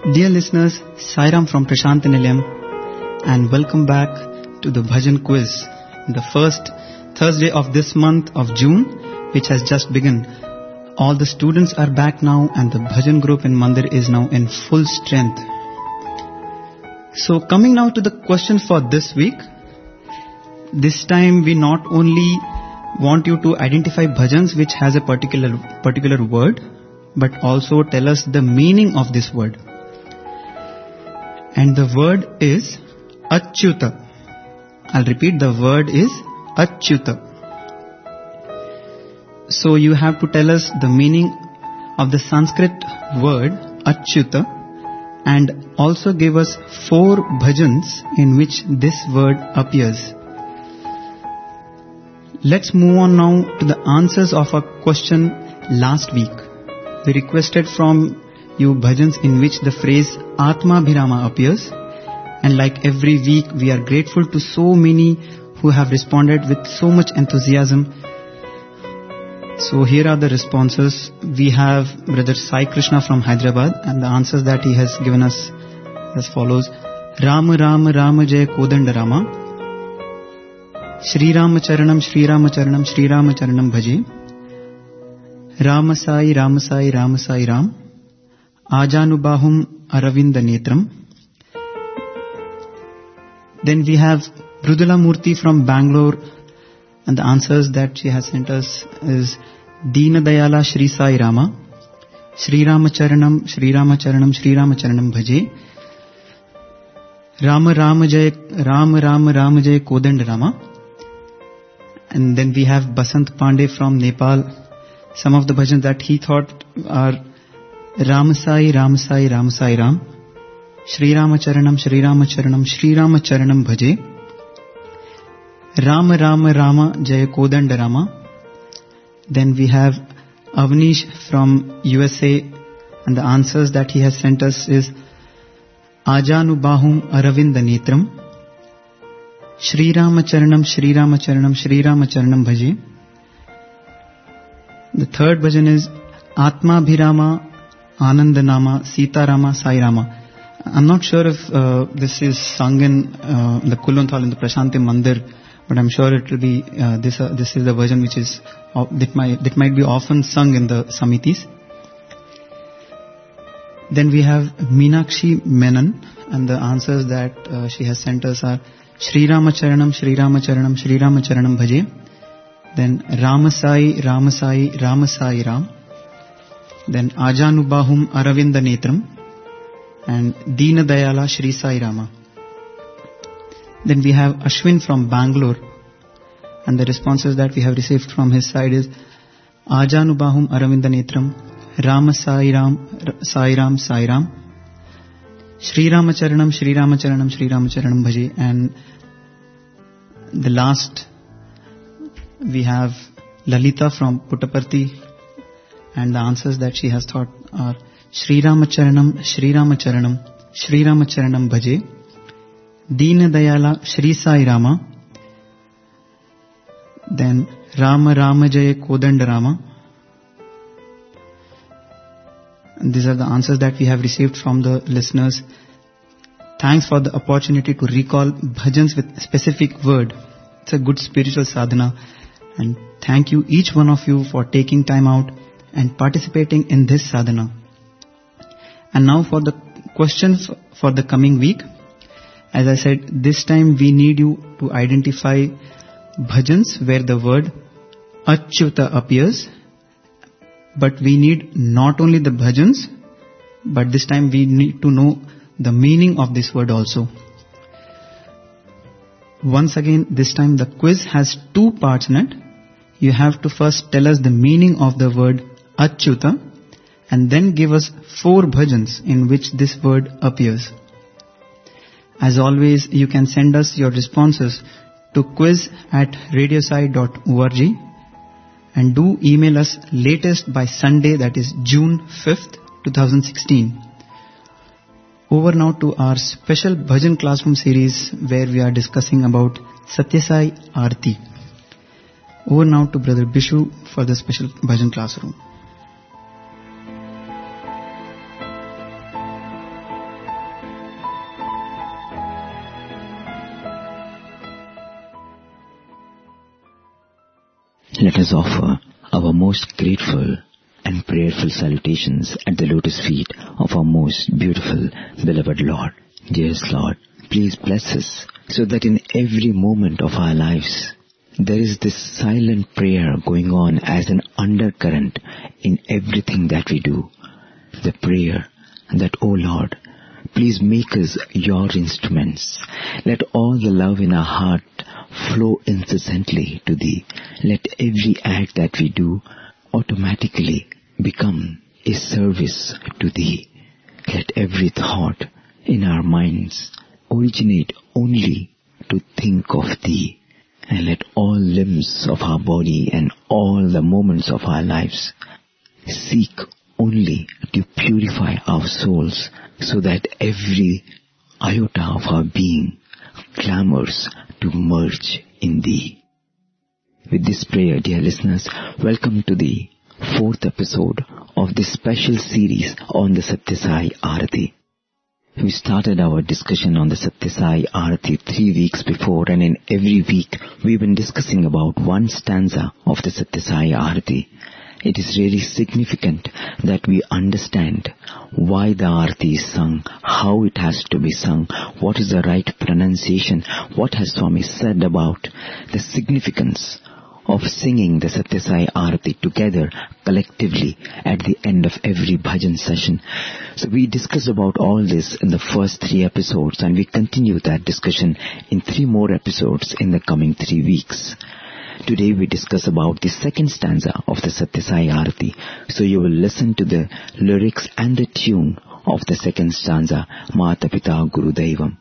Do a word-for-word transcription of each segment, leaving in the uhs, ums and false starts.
Dear listeners, Sairam from Prashanthi Nilayam and welcome back to the Bhajan Quiz, the first Thursday of this month of June, which has just begun. All the students are back now and the Bhajan group in Mandir is now in full strength. So coming now to the question for this week, this time we not only want you to identify bhajans which has a particular particular word, but also tell us the meaning of this word. And the word is Achyuta. I'll repeat, the word is Achyuta. So you have to tell us the meaning of the Sanskrit word Achyuta and also give us four bhajans in which this word appears. Let's move on now to the answers of our question last week. We requested from you bhajans in which the phrase Atma Bhirama appears, and like every week we are grateful to so many who have responded with so much enthusiasm. So here are the responses. We have Brother Sai Krishna from Hyderabad, and the answers that he has given us as follows. Rama Rama Rama Jaya Kodanda Rama, Shri Rama Charanam Shri Rama Charanam Shri Rama Charanam Bhaje, Rama Sai Rama Sai Rama Sai Ram, Ajanubahum Aravinda Netram. Then we have Brudula Murthy from Bangalore, and the answers that she has sent us is Deena Dayala Shri Sai Rama, Shri Rama Charanam Shri Rama Charanam Shri Rama Charanam Bhaje, Rama Rama Jaya Rama Rama Rama Jaya Kodand Rama. And then we have Basant Pandey from Nepal. Some of the bhajans that he thought are Rama Sai Rama Sai Rama Sai Ram, Shri Rama Charanam Shri Rama Charanam Shri Rama Charanam Bhaje, Rama Rama Rama Jaya Kodanda Rama. Then we have Avnish from U S A, and the answers that he has sent us is Ajanubahum Aravinda Netram, Shri Rama Charanam Shri Rama Charanam Shri Rama Charanam Bhaje. The third bhajan is Atma Bhirama Anandanama Sita Rama Sai Rama. I'm not sure if uh, this is sung in uh, the Kulunthal in the Prashanthi Mandir, but I'm sure it will be uh, this. Uh, this is the version which is uh, that might that might be often sung in the samitis. Then we have Meenakshi Menon, and the answers that uh, she has sent us are Shri Rama Charanam Shri Rama Charanam Shri Rama Charanam Bhaje. Then Rama Sai Rama Sai Rama Sai Ram. Then Ajanubahum Aravinda Netram and Deena Dayala Shri Sai Rama. Then we have Ashwin from Bangalore, and the responses that we have received from his side is Ajanubahum Aravinda Netram, Rama Sai Ram Sai Ram Sai Ram, Shri Rama Charanam Shri Rama Charanam Shri Rama Charanam Bhaje. And the last we have Lalita from Puttaparthi, and the answers that she has thought are Shri Rama Charanam Shri Rama Charanam Shri Rama Charanam Bhaje, Deena Dayala Shri Sai Rama, then Rama Rama Jaya Kodanda Rama. And these are the answers that we have received from the listeners. Thanks for the opportunity to recall bhajans with specific word. It's a good spiritual sadhana, and thank you each one of you for taking time out and participating in this sadhana. And now for the questions for the coming week. As I said, this time we need you to identify bhajans where the word Achyuta appears. But we need not only the bhajans, but this time we need to know the meaning of this word also. Once again, this time the quiz has two parts in it. You have to first tell us the meaning of the word Achyuta, and then give us four bhajans in which this word appears. As always, you can send us your responses to quiz at radiosai dot org, and do email us latest by Sunday, that is June fifth, twenty sixteen. Over now to our special Bhajan Classroom series where we are discussing about Satyasai Aarti. Over now to Brother Bishu for the special Bhajan Classroom. let us offer our most grateful and prayerful salutations at the lotus feet of our most beautiful, beloved Lord. Dearest Lord, please bless us so that in every moment of our lives, there is this silent prayer going on as an undercurrent in everything that we do. The prayer that, O Lord, please make us your instruments. Let all the love in our heart flow incessantly to Thee. Let every act that we do automatically become a service to Thee. Let every thought in our minds originate only to think of Thee. And let all limbs of our body and all the moments of our lives seek only to purify our souls so that every iota of our being clamors to merge in Thee. With this prayer, dear listeners, welcome to the fourth episode of this special series on the Satyasai Arati. We started our discussion on the Satyasai Arati three weeks before, and in every week we've been discussing about one stanza of the Satyasai Arati. It is really significant that we understand why the Arati is sung, how it has to be sung, what is the right pronunciation, what has Swami said about the significance of singing the Satyasai Arati together collectively at the end of every bhajan session. So we discussed about all this in the first three episodes, and we continue that discussion in three more episodes in the coming three weeks. Today we discuss about the second stanza of the Satyasai Arati. So you will listen to the lyrics and the tune of the second stanza, Mata Pita Guru Daivam.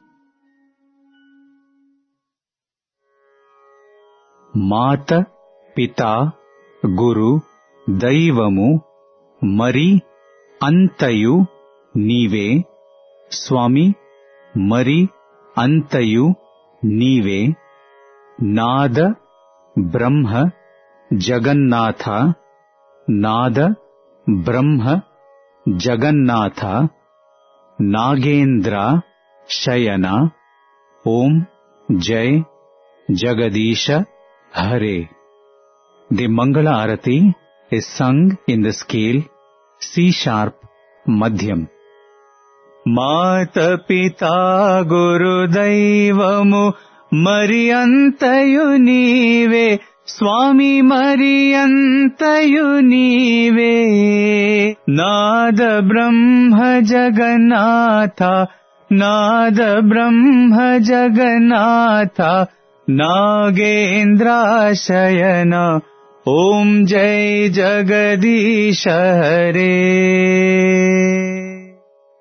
Mata Pita Guru Daivamu Mari Antayu Nive. Swami Mari Antayu Nive. Nada Brahma Jagannatha. Nada Brahma Jagannatha. Nagendra Shayana. Om Jai Jagadisha Hare. The Mangala Arati is sung in the scale C sharp Madhyam. Mata Pita Guru Daivamu Mariyantayu Nive. Swami Mariyantayu Nive. Nada Brahma Jagannatha. Nada Brahma Jagannatha. Nagendra Shayana. Om Jai Jagadisha Hare.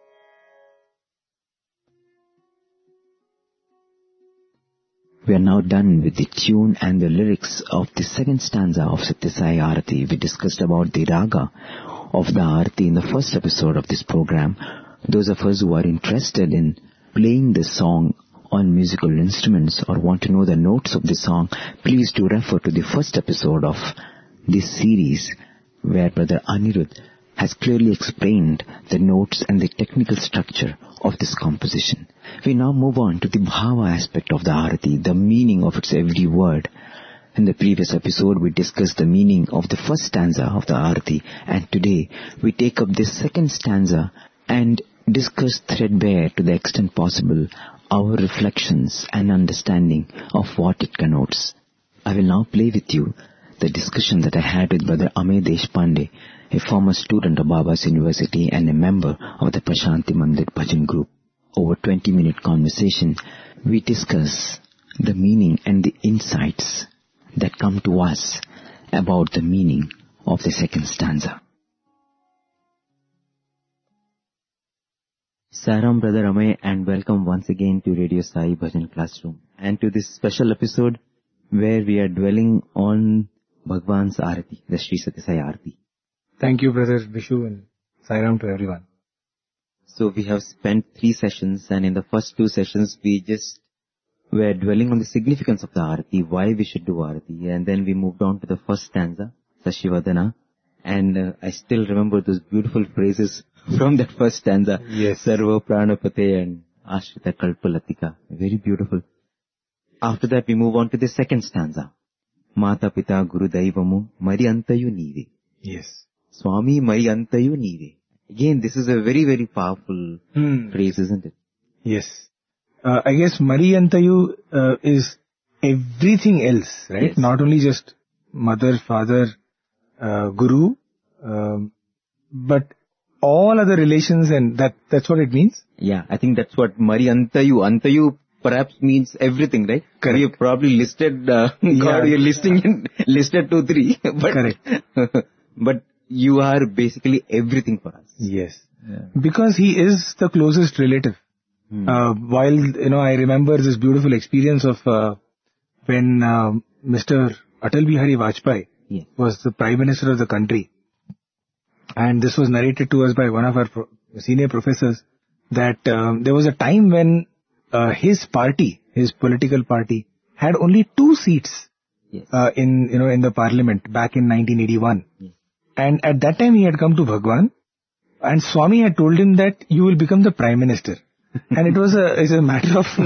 We are now done with the tune and the lyrics of the second stanza of Satyasai Arati. We discussed about the raga of the Arati in the first episode of this program. Those of us who are interested in playing the song on musical instruments or want to know the notes of the song, please do refer to the first episode of this series where Brother Anirudh has clearly explained the notes and the technical structure of this composition. We now move on to the bhava aspect of the Arati, the meaning of its every word. In the previous episode, we discussed the meaning of the first stanza of the Arati, and today we take up this second stanza and discuss threadbare to the extent possible our reflections and understanding of what it connotes. I will now play with you the discussion that I had with Brother Amey Deshpande, a former student of Baba's University and a member of the Prashanti Mandir Bhajan group. Over twenty minute conversation, we discuss the meaning and the insights that come to us about the meaning of the second stanza. Saram, Brother Amey, and welcome once again to Radio Sai Bhajan Classroom and to this special episode where we are dwelling on Bhagwan's Arati, the Sri Satyasai Arati. Thank you, Brother Vishu, and Sairam to everyone. So we have spent three sessions, and in the first two sessions we just were dwelling on the significance of the Arati, why we should do Arati, and then we moved on to the first stanza, Sashivadana, and uh, I still remember those beautiful phrases from that first stanza. Yes. Sarva Pranapate and Ashrita Kalpalatika. Very beautiful. After that we move on to the second stanza, Mata Pita Guru Daivamu Mari Antayu Neeve. Yes. Swami Mari Antayu Neeve. Again, this is a very, very powerful Hmm. phrase, isn't it? Yes. Uh, I guess Mari Antayu uh, is everything else, right? Yes. Not only just mother, father, uh, guru, um, but all other relations, and that that's what it means. Yeah, I think that's what Mari Antayu. Antayu perhaps means everything, right? Correct. We have probably listed, uh, Yeah. God, we are listing in, listed two, three. But, Correct. but you are basically everything for us. Yes. Yeah. Because he is the closest relative. Hmm. Uh, while, you know, I remember this beautiful experience of uh, when uh, Mister Atal Bihari Vajpayee Yeah. was the Prime Minister of the country. And this was narrated to us by one of our pro- senior professors, that um, there was a time when uh, his party, his political party, had only two seats Yes. uh, in, you know, in the parliament back in nineteen eighty-one. Yes. And at that time he had come to Bhagwan, and Swami had told him that you will become the Prime Minister. And it was a, it's a matter of,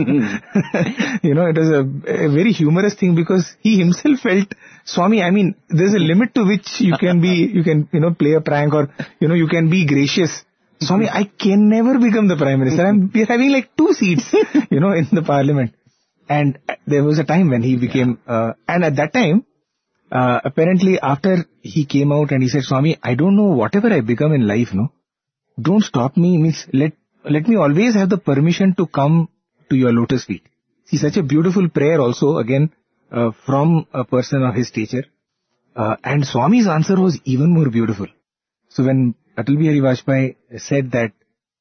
you know, it was a, a very humorous thing, because he himself felt, Swami, I mean, there's a limit to which you can be, you can, you know, play a prank, or, you know, you can be gracious. Swami, I can never become the Prime Minister. I'm, we're having like two seats, you know, in the parliament. And there was a time when he became, uh, and at that time, uh, apparently after he came out and he said, Swami, I don't know, whatever I become in life, no, don't stop me, means let, let me always have the permission to come to your lotus feet. See, such a beautiful prayer also, again, uh, from a person of his stature. Uh, and Swami's answer was even more beautiful. So when Atal Bihari Vajpayee said that,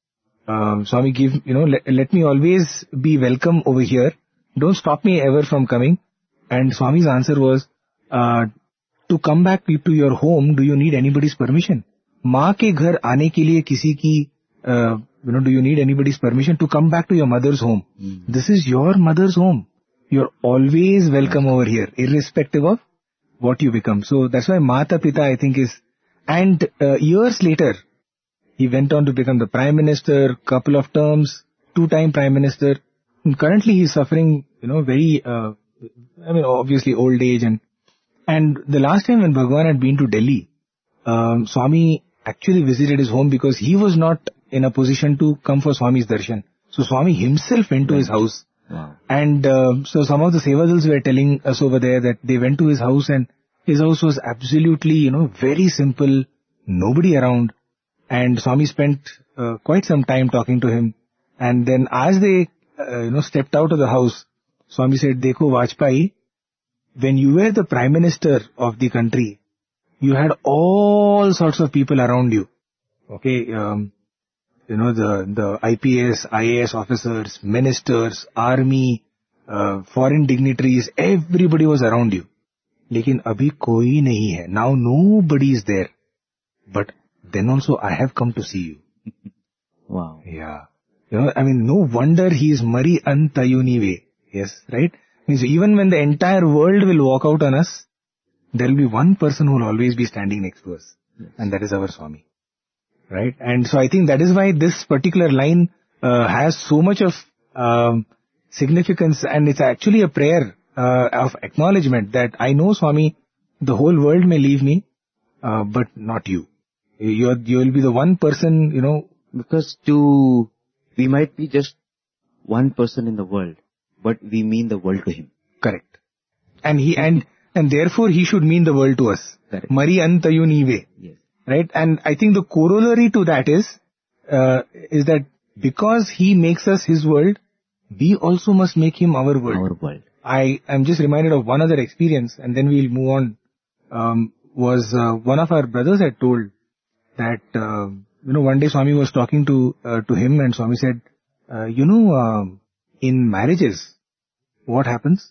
um, Swami, give, you know, let, let me always be welcome over here. Don't stop me ever from coming. And Swami's answer was, uh, to come back to your home, do you need anybody's permission? माँ के घर आने के लिए किसी की, uh, you know, do you need anybody's permission to come back to your mother's home? Mm. This is your mother's home. You're always welcome over here, irrespective of what you become. So that's why Mata Pita, I think, is, and uh, years later, he went on to become the Prime Minister, couple of terms, two-time Prime Minister. And currently he's suffering, you know, very, uh, I mean, obviously old age. And, and the last time when Bhagwan had been to Delhi, um, Swami actually visited his home because he was not in a position to come for Swami's darshan. So Swami himself went to his house. Wow. And uh, so some of the Sevadals were telling us over there that they went to his house, and his house was absolutely, you know, very simple, nobody around. And Swami spent uh, quite some time talking to him. And then as they, uh, you know, stepped out of the house, Swami said, Dekho Vajpayee, when you were the Prime Minister of the country, you had all sorts of people around you. Okay, um, you know, the, the I P S, I A S officers, ministers, army, uh, foreign dignitaries, everybody was around you. Lekin abhi koi nahi hai. Now nobody is there. But then also I have come to see you. Wow. Yeah. You know, I mean, no wonder he is Mari Antayunive. Yes, right? Means even when the entire world will walk out on us, there will be one person who will always be standing next to us. Yes. And that is our Swami. Right? And so I think that is why this particular line uh, has so much of um, significance, and it's actually a prayer uh, of acknowledgement that I know, Swami, the whole world may leave me, uh, but not you. You're, you'll be the one person, you know. Because to, we might be just one person in the world, but we mean the world to him. Correct. And he, and, and therefore he should mean the world to us. Correct. Mari Antayunive. Yes. Right? And I think the corollary to that is, uh, is that because he makes us his world, we also must make him our world. Our world. I am just reminded of one other experience, and then we'll move on. Um, was uh, one of our brothers had told that, uh, you know, one day Swami was talking to uh, to him, and Swami said, uh, you know, uh, in marriages, what happens?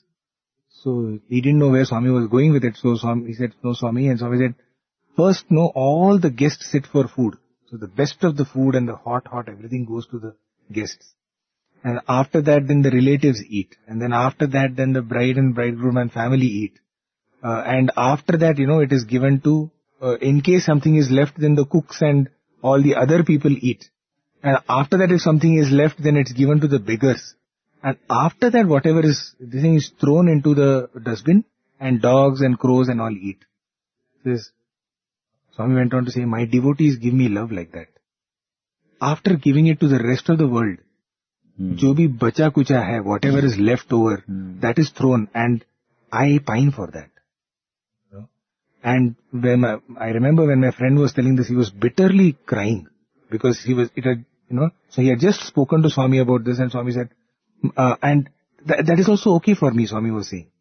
So he didn't know where Swami was going with it. So Swami, he said, no, Swami, and Swami said, first, no, all the guests sit for food. So the best of the food and the hot, hot, everything goes to the guests. And after that, then the relatives eat. And then after that, then the bride and bridegroom and family eat. Uh, and after that, you know, it is given to, uh, in case something is left, then the cooks and all the other people eat. And after that, if something is left, then it's given to the beggars. And after that, whatever is, this thing is thrown into the dustbin, and dogs and crows and all eat. This Swami went on to say, my devotees give me love like that. After giving it to the rest of the world, Hmm. जो भी बचा कुचा है, whatever is left over, Hmm. that is thrown, and I pine for that. You know? And when my, I remember when my friend was telling this, he was bitterly crying because he was, it had, you know, so he had just spoken to Swami about this, and Swami said, uh, and th- that is also okay for me, Swami was saying.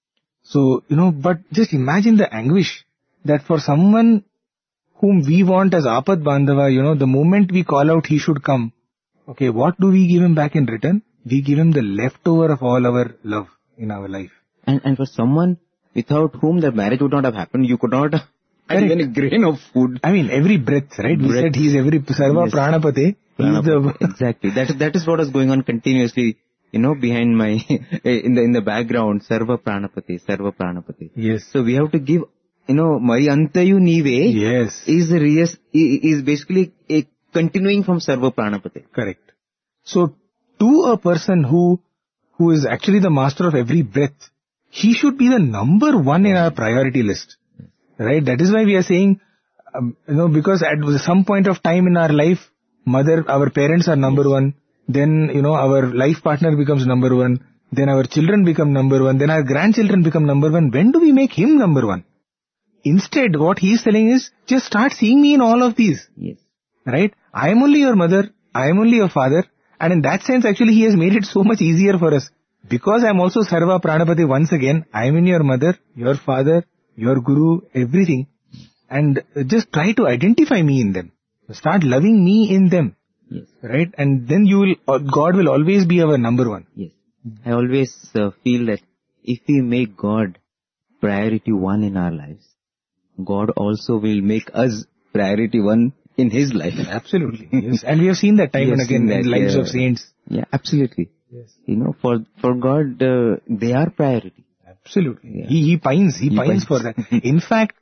So, you know, but just imagine the anguish that for someone whom we want as Apad Bandhava, you know, the moment we call out, he should come. Okay, what do we give him back in return? We give him the leftover of all our love in our life. And, and for someone without whom the marriage would not have happened, you could not have Correct. even a grain of food. I mean, every breath, right? We Breath. said he's every Sarva Yes. Pranapate. He's the... Exactly. That is, that is what is going on continuously, you know, behind my, in the, in the background, Sarva Pranapati, Sarva Pranapati. Yes. So we have to give, you know, Mari Antayu Nive Yes. is, is, is basically a continuing from Sarva Pranapati. Correct. So, to a person who, who is actually the master of every breath, he should be the number one in our priority list. Right? That is why we are saying, um, you know, because at some point of time in our life, mother, our parents are number one, then, you know, our life partner becomes number one, then our children become number one, then our grandchildren become number one. When do we make him number one? Instead, what he is telling is, just start seeing me in all of these. Yes. Right? I am only your mother, I am only your father, and in that sense, actually, he has made it so much easier for us. Because I am also Sarva Pranapati once again, I am in your mother, your father, your guru, everything. And just try to identify me in them. Start loving me in them. Yes. Right? And then you will, God will always be our number one. Yes. I always uh, feel that if we make God priority one in our lives, God also will make us priority one in His life. Absolutely. Yes. And we have seen that time We and have again seen that, in lives yeah. of saints. Yeah, absolutely. Yes. You know, for for God, uh, they are priority. Absolutely. Yeah. He, he pines, he, He pines pines. for that. In fact,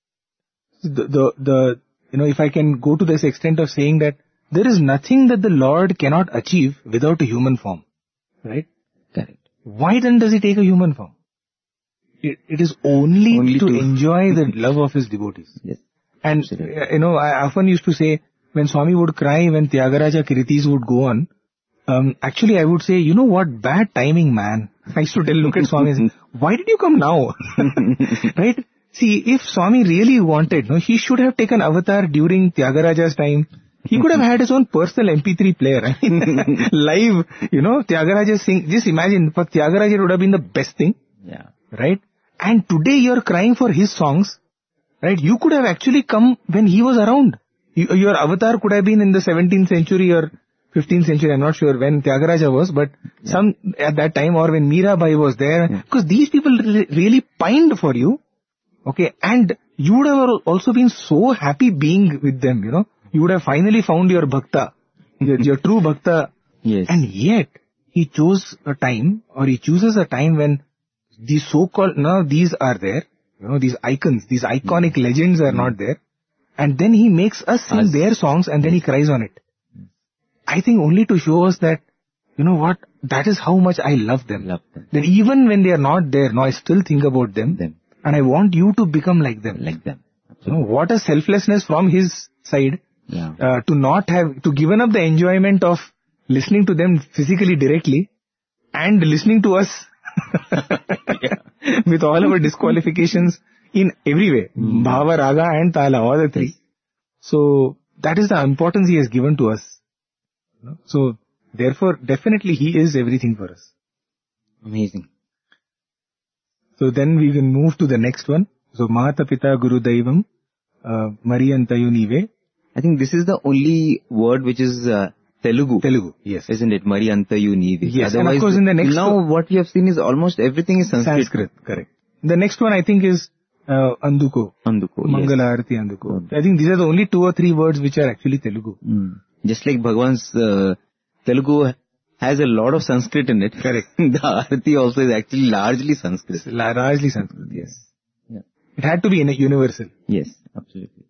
the, the, the, you know, if I can go to this extent of saying that there is nothing that the Lord cannot achieve without a human form. Right? Correct. Why then does he take a human form? It, it is only, Only to, to- enjoy the love of his devotees. Yes. And, Absolutely. uh, you know, I often used to say, when Swami would cry, when Tyagaraja Kiritis would go on, um, actually I would say, you know what, bad timing, man. I used to tell, look at Swami and say, why did you come now? Right? See, if Swami really wanted, no, he should have taken avatar during Tyagaraja's time. He could have had his own personal M P three player. I mean, live, you know, Tyagaraja sing. Just imagine, for Tyagaraja it would have been the best thing. Yeah. Right? And today you're crying for his songs. Right? You could have actually come when he was around. You, your avatar could have been in the seventeenth century or fifteenth century, I'm not sure when Tyagaraja was, but yeah. some at that time, or when Mirabai was there. Yeah. Because these people re- really pined for you. Okay, and you would have also been so happy being with them, you know. You would have finally found your bhakta, your, your true bhakta. Yes. And yet, he chose a time, or he chooses a time when these so-called, now these are there, you know, these icons, these iconic mm. legends are mm. not there. And then he makes us sing us. their songs and then he cries on it. I think only to show us that, you know what, that is how much I love them. Love them. That even when they are not there, now I still think about them. them. And I want you to become like them. Like them. You know, what a selflessness from his side. Yeah. Uh, to not have, to given up the enjoyment of listening to them physically directly and listening to us yeah. with all our disqualifications in every way. Mm. Bhava, Raga and Tala, all the three. So, that is the importance he has given to us. So, therefore, definitely he is everything for us. Amazing. So, then we can move to the next one. So, Mata Pita Guru Daivam, uh, Mariyantayu Nive. I think this is the only word which is uh, Telugu. Telugu, yes. Isn't it? Mariyantayu Nive. Yes, Otherwise, and of course in the next... Now one, what we have seen is almost everything is Sanskrit. Sanskrit, correct. The next one I think is uh, Anduko. Anduko, Mangala yes. Arati Anduko. I think these are the only two or three words which are actually Telugu. Mm. Just like Bhagwan's uh, Telugu has a lot of Sanskrit in it. Correct. The Arati also is actually largely Sanskrit. Largely Sanskrit, yes. Yeah. It had to be in a universal. Yes, absolutely.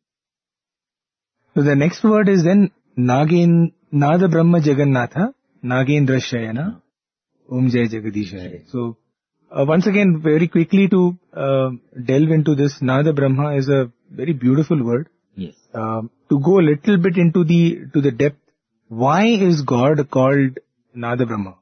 So the next word is then Nagin, Nada Brahma Jagannatha, Nagendra Shayana, Om Jai Jagadishaya. So, uh, once again, very quickly to uh, delve into this, Nada Brahma is a very beautiful word. Yes. Um, to go a little bit into the to the depth, why is God called Nada Brahma?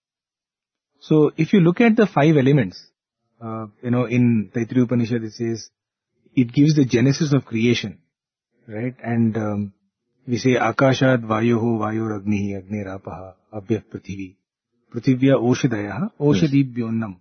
So, if you look at the five elements, uh, you know, in Taittiriya Upanishad it says, it gives the genesis of creation, right? And um, we say, Akashad Vayoho Vayor Agnihi Agnirapaha Abhyah Prithivi Prithivya Oshadayaha Oshadibhyonnam.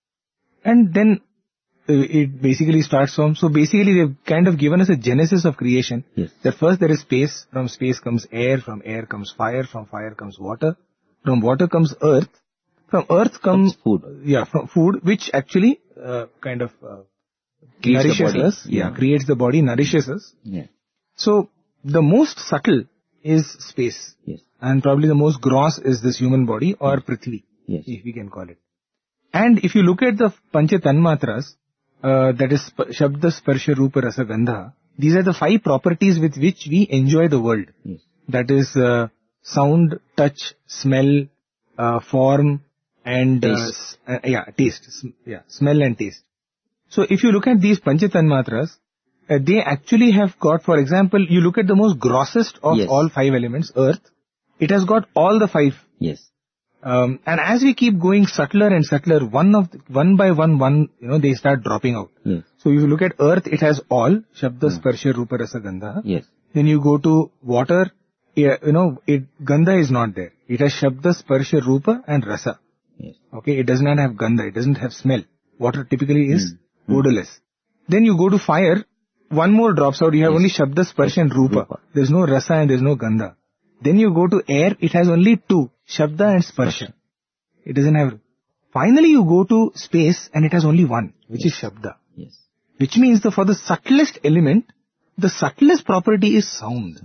And then uh, it basically starts from, so basically they've kind of given us a genesis of creation. Yes. That first there is space, from space comes air, from air comes fire, from fire comes water, from water comes earth, from earth comes food. Yeah, from food, which actually uh, kind of uh, Creates the nourishes body. us. Yeah, Yeah. creates the body, nourishes us. Yeah. So the most subtle is space. Yes. And probably the most gross is this human body or Prithvi, Yes. if we can call it. And if you look at the Pancha Tanmatras, uh, that is Sp- Shabda, Sparsha, Rupa, Rasa, Gandha, these are the five properties with which we enjoy the world. Yes. That is uh, sound, touch, smell, uh, form, and uh, Taste. s- uh, yeah, taste. Sm- yeah, smell and taste. So if you look at these Pancha Tanmatras, uh, they actually have got, for example, you look at the most grossest of Yes. all five elements, earth, it has got all the five. Yes. Um, and as we keep going subtler and subtler, one of the, one by one, one, you know, they start dropping out. Yes. So if you look at earth, it has all, Shabda, Sparsha, Rupa, Rasa, Gandha. Yes. Then you go to water, yeah, you know, it, Gandha is not there. It has Shabda, Sparsha, Rupa and Rasa. Yes. Okay, it does not have Gandha, it doesn't have smell. Water typically is Mm. odorless. Then you go to fire, one more drops out, you have Yes. only Shabda, Sparsha and Rupa. Rupa. There's no Rasa and there's no Gandha. Then you go to air, it has only two, Shabda and Sparsha. It doesn't have. Finally you go to space and it has only one, which is Shabda. Yes. Which means the, for the subtlest element, the subtlest property is sound.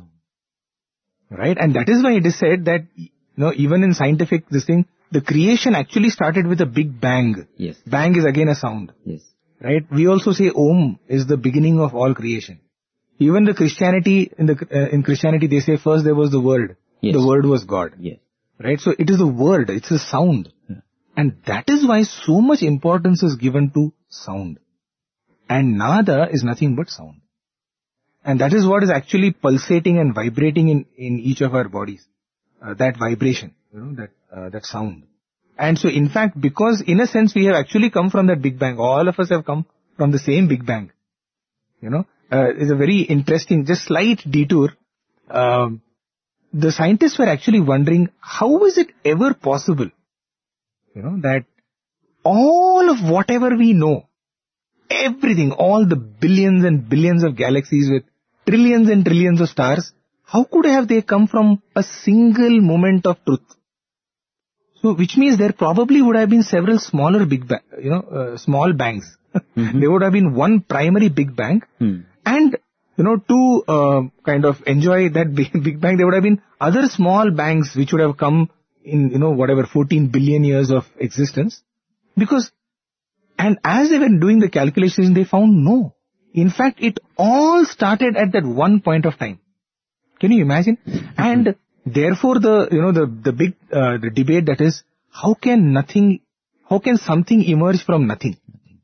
Right? And that is why it is said that, you know, even in scientific this thing, the creation actually started with a big bang. Yes. Bang is again a sound. Yes. Right? We also say Om is the beginning of all creation. Even the Christianity, in the uh, in Christianity they say first there was the Word. Yes. The Word was God. Yes. Right? So it is the word, it's a sound. Yeah. And that is why so much importance is given to sound. And nada is nothing but sound. And that is what is actually pulsating and vibrating in, in each of our bodies. Uh, that vibration, you know, that, uh, that sound. And so in fact, because in a sense we have actually come from that Big Bang, all of us have come from the same Big Bang. You know, uh, it's a very interesting, just slight detour. Um, the scientists were actually wondering, how is it ever possible, you know, that all of whatever we know, everything, all the billions and billions of galaxies with trillions and trillions of stars, how could have they come from a single moment of truth? So, which means there probably would have been several smaller big bang, you know, uh, small bangs. Mm-hmm. There would have been one primary big bang, Hmm. and you know, to uh, kind of enjoy that big, big bang, there would have been other small bangs which would have come in, you know, whatever, fourteen billion years of existence. Because, and as they were doing the calculations, they found no. In fact, it all started at that one point of time. Can you imagine? And therefore the, you know, the, the big, uh, the debate that is, how can nothing, how can something emerge from nothing?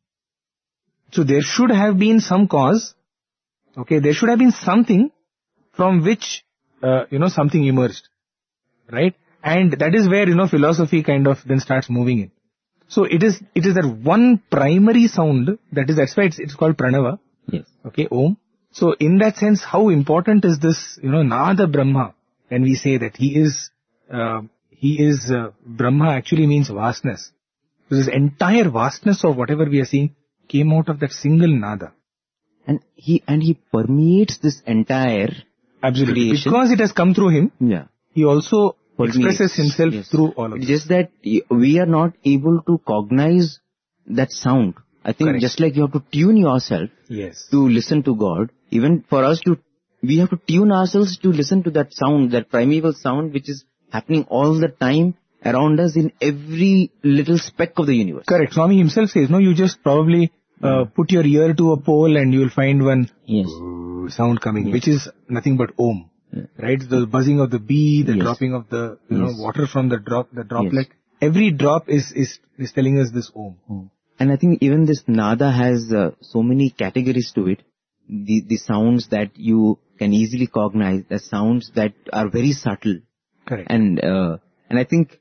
So there should have been some cause. Okay, there should have been something from which, uh, you know, something emerged, right? And that is where, you know, philosophy kind of then starts moving in. So it is, it is that one primary sound, that is, that's why it's, it's called Pranava. Yes. Okay, Om. So in that sense, how important is this, you know, Nada Brahma, when we say that he is, uh, he is, uh, Brahma actually means vastness. So this entire vastness of whatever we are seeing came out of that single Nada. And he and he permeates this entire Absolutely. creation. Because it has come through him, Yeah. he also Permeates. expresses himself Yes. through all of It's this. just that y- we are not able to cognize that sound. I think Correct. just like you have to tune yourself Yes. to listen to God, even for us to, we have to tune ourselves to listen to that sound, that primeval sound which is happening all the time around us in every little speck of the universe. Correct. Swami himself says, no, you just probably uh, put your ear to a pole and you will find one Yes. sound coming, Yes. which is nothing but Om. Yeah. Right? The buzzing of the bee, the Yes. dropping of the, you Yes. know, water from the drop, the droplet. every drop is, is, is telling us this Om. Oh. And I think even this Nada has uh, so many categories to it. The, the sounds that you can easily cognize, the sounds that are very subtle. Correct. And, uh, and I think,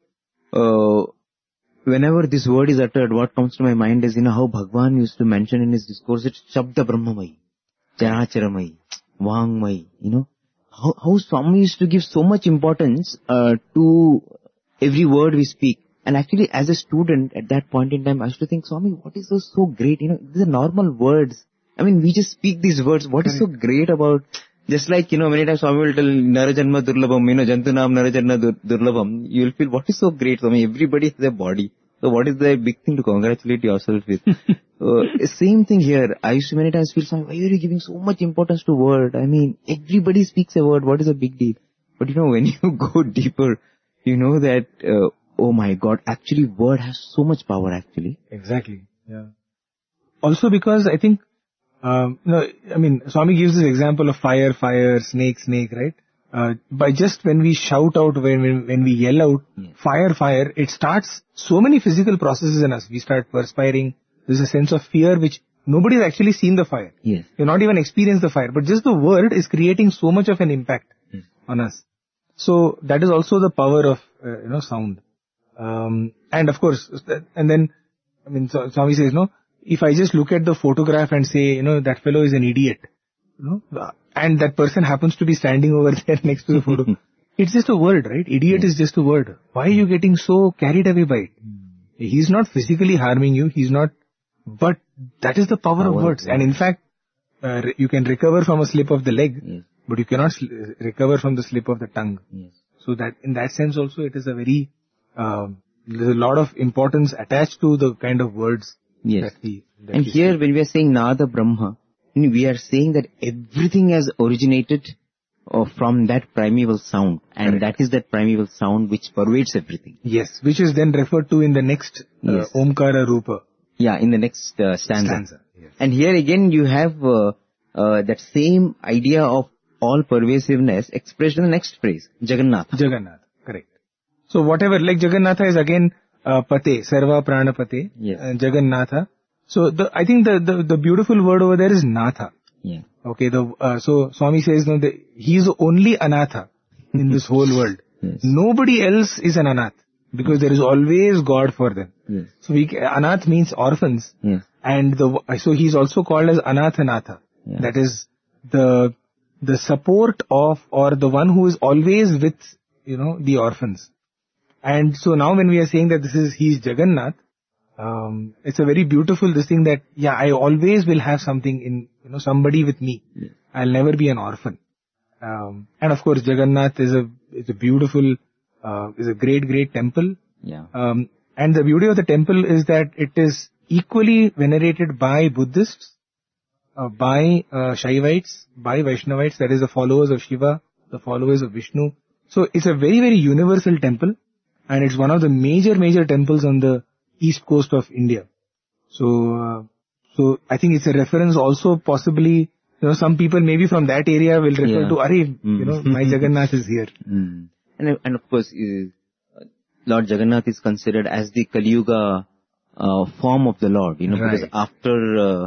uh, whenever this word is uttered, what comes to my mind is, you know, how Bhagwan used to mention in his discourse, it's Shabda Brahmamai, Characharamai, Vangmai, you know, how, how Swami used to give so much importance, uh, to every word we speak. And actually, as a student at that point in time, I used to think, Swami, what is so, so great? You know, these are normal words. I mean, we just speak these words. What is so great about, just like, you know, many times Swami will tell, Narajanma Durlabham, you know, Jantunam Narajanma Durlabham, you will feel, what is so great, Swami? Everybody has a body. So what is the big thing to congratulate yourself with? uh, same thing here. I used to many times feel, Swami, why are you giving so much importance to word? I mean, everybody speaks a word. What is a big deal? But you know, when you go deeper, you know that, uh, oh my God, actually word has so much power actually. Exactly. Yeah. Also because I think, um, you know, I mean, Swami gives this example of fire, fire, snake, snake, right? Uh, by just when we shout out, when, when, when we yell out, yes. fire, fire, it starts so many physical processes in us. We start perspiring. There's a sense of fear which nobody has actually seen the fire. Yes. You've not even experienced the fire. But just the word is creating so much of an impact yes. on us. So that is also the power of, uh, you know, sound. Um, and of course, and then, I mean, Swami says, no, if I just look at the photograph and say, you know, that fellow is an idiot, you know, and that person happens to be standing over there next to the photo, it's just a word, right? Idiot is just a word. Why are you getting so carried away by it? He's not physically harming you, he's not, but that is the power, power of words. And in fact, uh, you can recover from a slip of the leg, yes. but you cannot sl- recover from the slip of the tongue. Yes. So that, in that sense also, it is a very, Um, there's a lot of importance attached to the kind of words yes. that we... That and we here speak. when we are saying Nada Brahma, we are saying that everything has originated uh, from that primeval sound. And Correct. That is that primeval sound which pervades everything. Yes, which is then referred to in the next uh, yes. Omkara Rupa. Yeah, in the next uh, stanza. stanza yes. And here again you have uh, uh, that same idea of all pervasiveness expressed in the next phrase, Jagannatha. Jagannatha, correct. So whatever, like Jagannatha is again uh, Pate, Sarva Prana Pate, yes. uh, Jagannatha. So the, I think the, the, the beautiful word over there is Natha. Yeah. Okay, the, uh, so Swami says no, the, he is only Anatha in this whole world. Yes. Nobody else is an Anath because there is always God for them. Yes. So we, Anath means orphans. Yes. And the, so he is also called as Anathanatha. Yeah. That is the, the support of or the one who is always with, you know, the orphans. And so now when we are saying that this is, he is Jagannath, um, it's a very beautiful this thing that, yeah, I always will have something in, you know, somebody with me. Yes. I'll never be an orphan. Um, and of course Jagannath is a, is a beautiful, uh, is a great, great temple. Yeah. Um, and the beauty of the temple is that it is equally venerated by Buddhists, uh, by, uh, Shaivites, by Vaishnavites, that is the followers of Shiva, the followers of Vishnu. So it's a very, very universal temple. And it's one of the major, major temples on the east coast of India. So, uh, so I think it's a reference also possibly, you know, some people maybe from that area will refer yeah. to, Arey, mm. you know, my Jagannath is here. Mm. And, and of course, uh, Lord Jagannath is considered as the Kali Yuga uh, form of the Lord, you know, right. because after uh,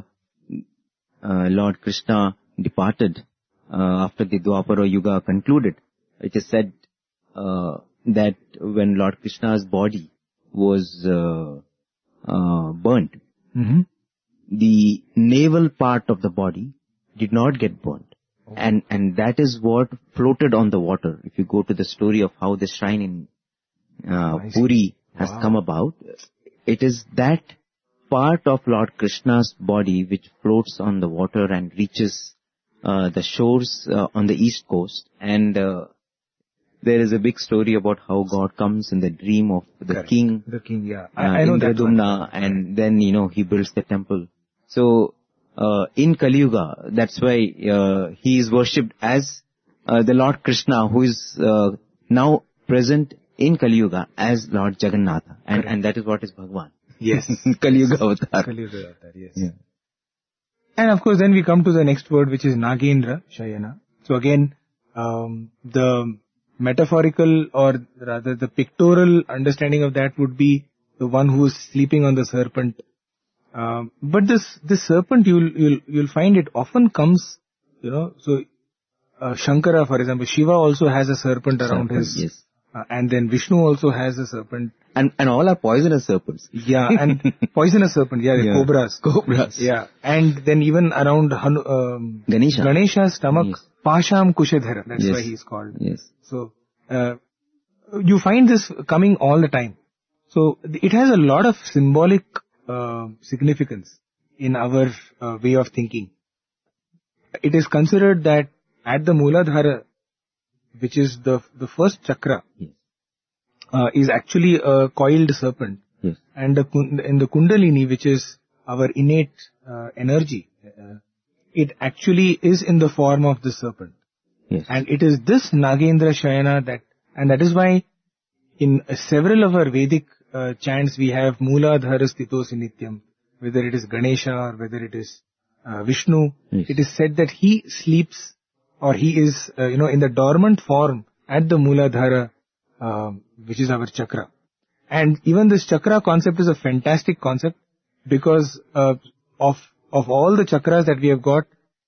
uh, Lord Krishna departed, uh, after the Dwapara Yuga concluded, it is said, uh, that when Lord Krishna's body was uh, uh, burnt, mm-hmm. the navel part of the body did not get burnt. Oh. And and that is what floated on the water. If you go to the story of how the shrine in uh, oh, Puri has wow. come about, it is that part of Lord Krishna's body which floats on the water and reaches uh, the shores uh, on the east coast. And uh, there is a big story about how God comes in the dream of the Correct. king. The king, yeah. Uh, I, I know that one. And then, you know, he builds the temple. So, uh, in Kali Yuga, that's why uh, he is worshipped as uh, the Lord Krishna, who is uh, now present in Kali Yuga as Lord Jagannatha. And, and that is what is Bhagwan. Yes. Kali Yuga Avatar. Kali Yuga Avatar, yes. Yeah. And of course, then we come to the next word, which is Nagendra Shayana. So again, um, the metaphorical or rather the pictorial understanding of that would be the one who is sleeping on the serpent. Um, but this, this serpent, you'll, you'll, you'll find it often comes, you know, so, uh, Shankara, for example, Shiva also has a serpent around Serpent, his, yes. uh, and then Vishnu also has a serpent. And, and all are poisonous serpents. Yeah, and poisonous serpent, yeah, the Yeah. cobras. Cobras. Yeah, and then even around Hanu, um, Ganesha. Ganesha's stomach, Yes. Pasham Kushadhara, that's Yes. why he's called. Yes. So, uh, you find this coming all the time. So, it has a lot of symbolic uh, significance in our uh, way of thinking. It is considered that at the Mooladhara, which is the the first chakra, Yes. uh, is actually a coiled serpent. Yes. And the, kun- in the Kundalini, which is our innate uh, energy, uh, it actually is in the form of the serpent. Yes. And it is this Nagendra Shayana that, and that is why in uh, several of our Vedic uh, chants we have Mooladhara Sthitosi Nityam, whether it is Ganesha or whether it is uh, Vishnu, Yes. it is said that he sleeps or he is, uh, you know, in the dormant form at the Mooladhara, uh, which is our chakra. And even this chakra concept is a fantastic concept because uh, of of all the chakras that we have got,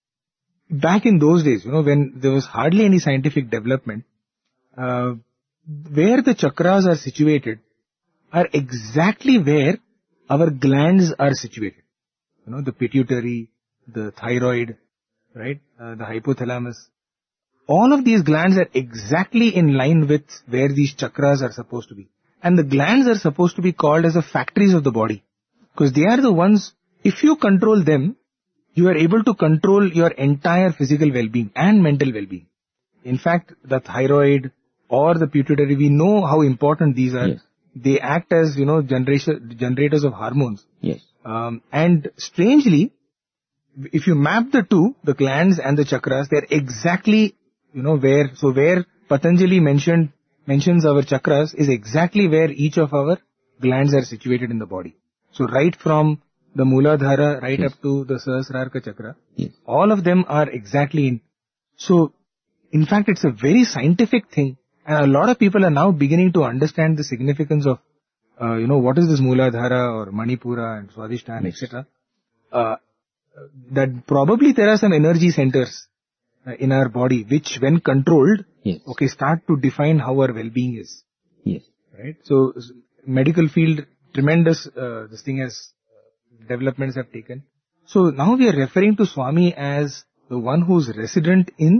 back in those days, you know, when there was hardly any scientific development, uh, where the chakras are situated are exactly where our glands are situated. You know, the pituitary, the thyroid, right, uh, the hypothalamus. All of these glands are exactly in line with where these chakras are supposed to be. And the glands are supposed to be called as the factories of the body. Because they are the ones, if you control them, you are able to control your entire physical well-being and mental well-being. In fact, the thyroid or the pituitary, we know how important these are. Yes. They act as, you know, generation, generators of hormones. Yes. Um, and strangely, if you map the two, the glands and the chakras, they're exactly, you know, where, so where Patanjali mentioned, mentions our chakras is exactly where each of our glands are situated in the body. So right from the Mooladhara right Yes. up to the Sahasrarka chakra, Yes. all of them are exactly in. So, in fact, it's a very scientific thing, and a lot of people are now beginning to understand the significance of, uh, you know, what is this Mooladhara or Manipura and Swadhisthana, Yes. et cetera. Uh, that probably there are some energy centers uh, in our body which, when controlled, Yes. okay, start to define how our well-being is. Yes. Right? So, s- medical field, tremendous, uh, this thing has, uh, developments have taken. So now we are referring to Swami as the one who's resident in,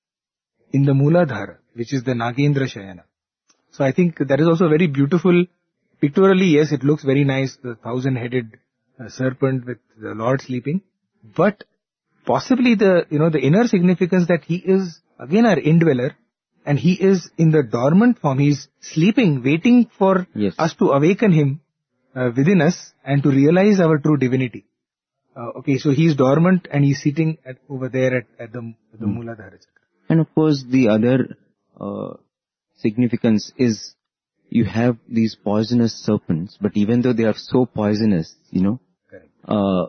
in the Mooladhara, which is the Nagendra Shayana. So I think that is also very beautiful. Pictorially, yes, it looks very nice, the thousand-headed uh, serpent with the Lord sleeping. But possibly the, you know, the inner significance that he is, again, our indweller, and he is in the dormant form. He is sleeping, waiting for Yes. us to awaken him uh, within us and to realize our true divinity. Uh, okay, so he is dormant and he is sitting at, over there at, at the, at the Mm. Mooladhara chakra. And of course, the other uh, significance is you have these poisonous serpents, but even though they are so poisonous, you know, Correct. uh,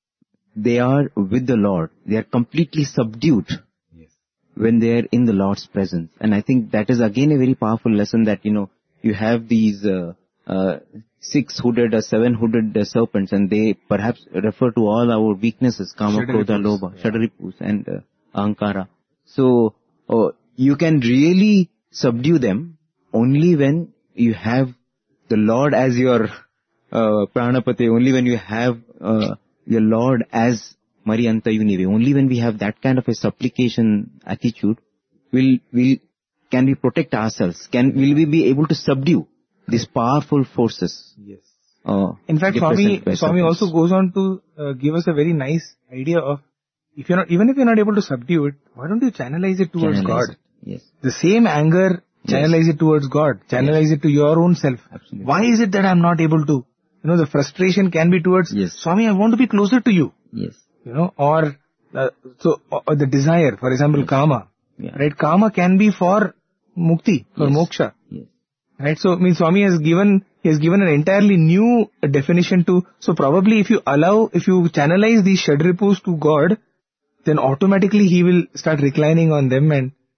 they are with the Lord. They are completely subdued Yes. when they are in the Lord's presence. And I think that is again a very powerful lesson that, you know, you have these uh, uh, six-hooded or seven-hooded uh, serpents, and they perhaps refer to all our weaknesses, kama, krodha, Shadharipus, lobha, yeah. shadharipus, and uh, ahankara. So, uh, you can really subdue them only when you have the Lord as your uh, pranapate, only when you have uh, your Lord as Marianta Unive. Only when we have that kind of a supplication attitude, will will can we protect ourselves? Can will we be able to subdue these powerful forces? Yes. Uh, In fact, Swami, represented by Swami serpents? also goes on to uh, give us a very nice idea of, if you're not, even if you're not able to subdue it, why don't you channelize it towards Channelize God? it. Yes. The same anger, channelize it towards God. Channelize it to your own self. Absolutely. Why is it that I'm not able to? You know, the frustration can be towards, Yes. Swami, I want to be closer to you. Yes. You know, or, uh, so, or the desire, for example, kama. Yeah. Right? Kama can be for mukti, for Yes. moksha. Yes. Right? So, I mean, Swami has given, he has given an entirely new definition to, so probably if you allow, if you channelize these shadripus to God, then automatically he will start reclining on them and,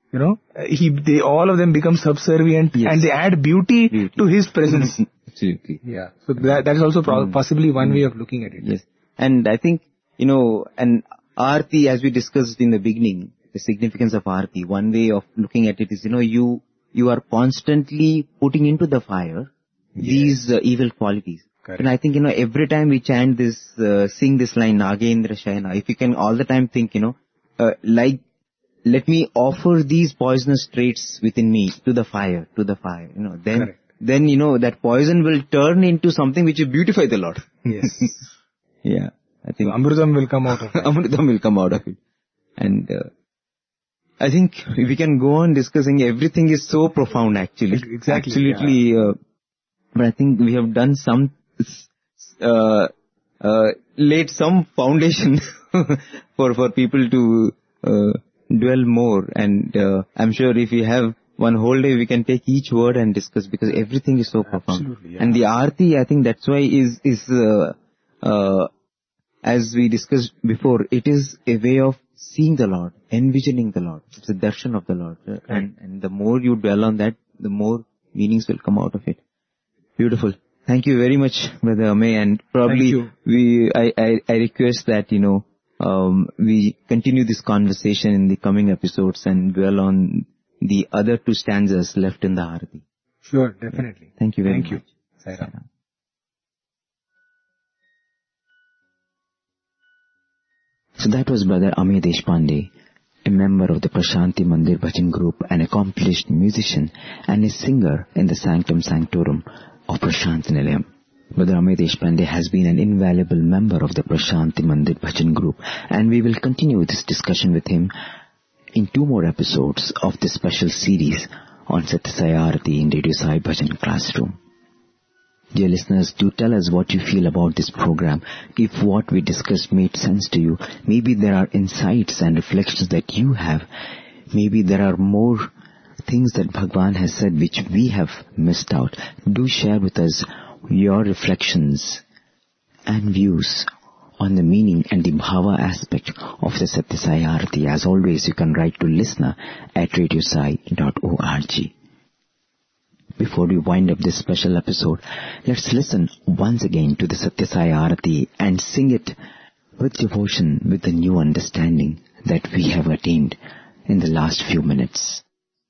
You know, he, they, all of them become subservient, Yes. and they add beauty, Beauty. to his presence. Absolutely. Yeah. So that, that is also pro- Mm. possibly one way of looking at it. Yes. And I think, you know, and Aarti, as we discussed in the beginning, the significance of Aarti, one way of looking at it is, you know, you, you are constantly putting into the fire these uh, evil qualities. Correct. And I think, you know, every time we chant this, uh, sing this line, Nagendra Shayana, if you can all the time think, you know, uh, like, let me offer these poisonous traits within me to the fire, to the fire, you know, then, Correct. then, you know, that poison will turn into something which will beautify the Lord. Yes. Yeah. I So think Amrutam will come out of it. Amritam will come out of it. And uh, I think we can go on discussing. Everything is so profound actually. Exactly, Absolutely. Uh, but I think we have done some, uh, uh, laid some foundation for, for people to uh, dwell more. And uh, I'm sure if we have one whole day, we can take each word and discuss, because everything is so profound. Absolutely, yeah. And the Aarti, I think that's why is, is uh, uh, as we discussed before, it is a way of seeing the Lord, envisioning the Lord. It's a darshan of the Lord. Uh, and, and the more you dwell on that, the more meanings will come out of it. Beautiful. Thank you very much, Brother Amey. And probably Thank you. we, I, I, I request that, you know, um, we continue this conversation in the coming episodes and dwell on the other two stanzas left in the Aarti. Sure, definitely. Thank you very Thank much. you. Sai Ram. So that was Brother Amey Deshpande, a member of the Prashanti Mandir Bhajan group, an accomplished musician and a singer in the Sanctum Sanctorum of Prashanti Nilayam. Brother Amey Deshpande has been an invaluable member of the Prashanti Mandir Bhajan group, and we will continue this discussion with him in two more episodes of this special series on Satya Sai Aarti in Radio Sai Bhajan Classroom. Dear listeners, do tell us what you feel about this program. If what we discussed made sense to you, maybe there are insights and reflections that you have. Maybe there are more things that Bhagwan has said which we have missed out. Do share with us your reflections and views on the meaning and the bhava aspect of the Satya Sai Aarti. As always, you can write to listener at radiosai dot org. Before we wind up this special episode, let's listen once again to the Satya Sai Aarti and sing it with devotion, with the new understanding that we have attained in the last few minutes.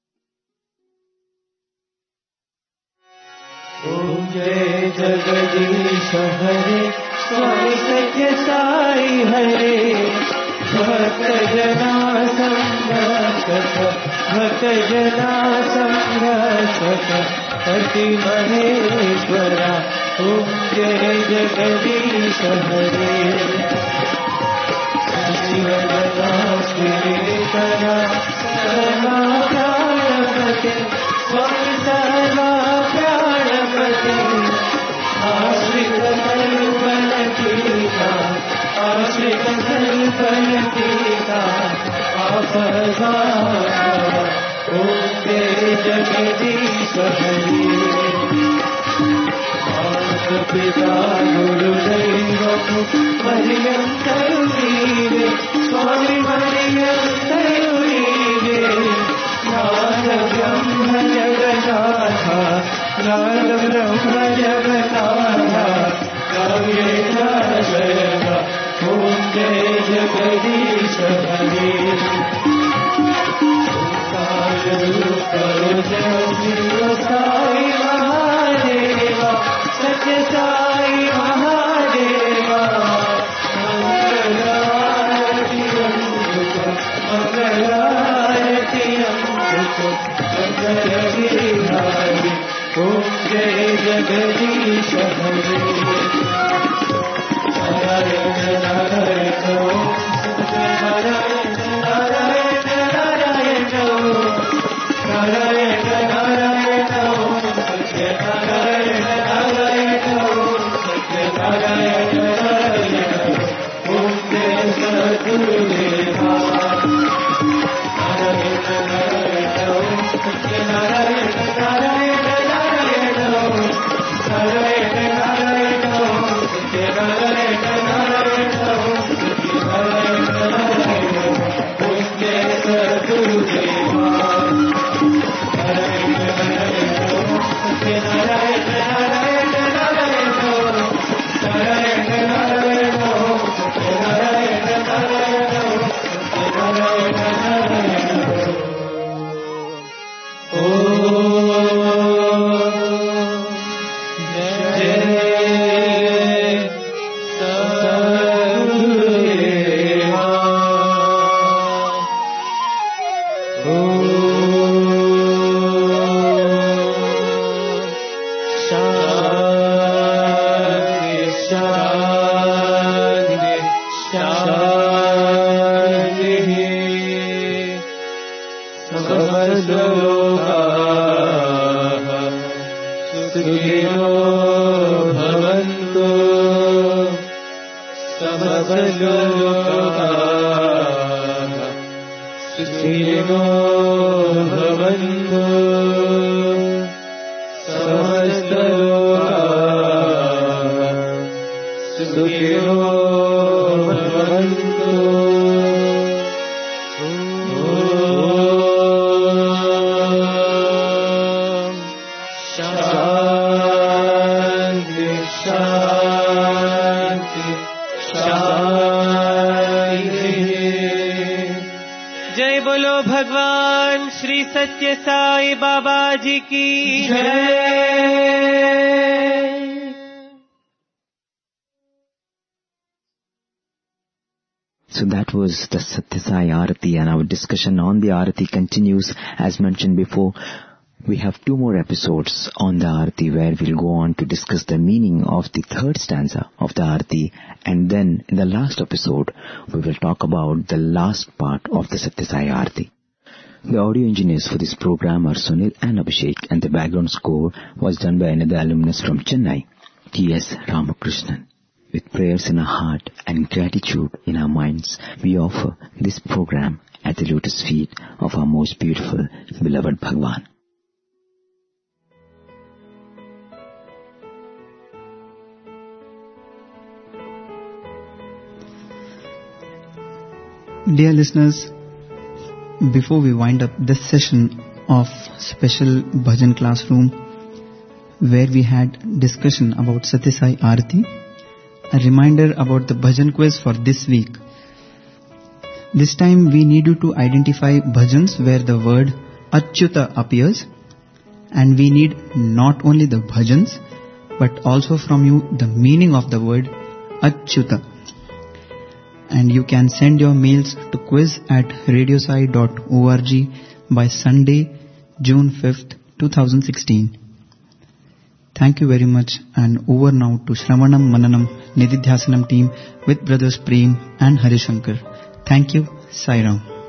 Om Jai Jagadish Hare Swami Satya Sai Hare Bhakta Jana Samrakshaka Bhakta Jana Samrakshaka Ati Maheshwara Om Jai Jagadish Hare Shiva Jana Shri Sarva Pranapati Swami Sarva Pranapati Ashrita Kalpana Tika Ashrita Kalpana Tika Apazara Om Jai Jagadish Hare Mata Pita Guru Daivamu Mariyam Karunive Swami Mariyam Karunive Nada Brahma Jaganatha Nada Brahma Jaganatha Kaveta Shayana Om Jai Jagadish Hare Karo Jai Sai Mahadeva Satya Sai Mahadeva Mangalarati Amruta Mangalarati Amruta Mangalagiri Hari Om Jai Jagadish Hare Narayana Narayana Om Narayana Narayana Narayana Narayana Narayana Om Satya Narayana Narayana Om Satya Narayana Narayana Om Jai Sadgurudeva Narayana Narayana Om Satya Narayana Narayana Narayana Om Narayana Narayana Om Satya Narayana Narayana Om Satya Narayana Narayana सुखिनो भवन्तु समस्तलोकाः सुखिनो भवन्तु समस्तलोकाः सुखिनो भवन्तु। शान्ति शान्ति शान्ति। जय बोलो भगवान श्री सत्य साई बाबा जी की जय। So that was the Satya Sai Arati, and our discussion on the Arati continues. As mentioned before, we have two more episodes on the Arati where we'll go on to discuss the meaning of the third stanza of the Arati, and then in the last episode we will talk about the last part of the Satya Sai Arati. The audio engineers for this program are Sunil and Abhishek, and the background score was done by another alumnus from Chennai, T S Ramakrishnan. With prayers in our heart and gratitude in our minds, we offer this program at the lotus feet of our most beautiful, beloved Bhagwan. Dear listeners, before we wind up this session of special Bhajan Classroom, where we had discussion about Satya Sai Arati, a reminder about the Bhajan quiz for this week. This time we need you to identify bhajans where the word Achyuta appears, and we need not only the bhajans but also from you the meaning of the word Achyuta. And you can send your mails to quiz at radiosai dot org by Sunday, June fifth, twenty sixteen. Thank you very much, and over now to Shravanam Mananam Nididhyasanam team with Brothers Prem and Harishankar. Thank you. Sai Ram.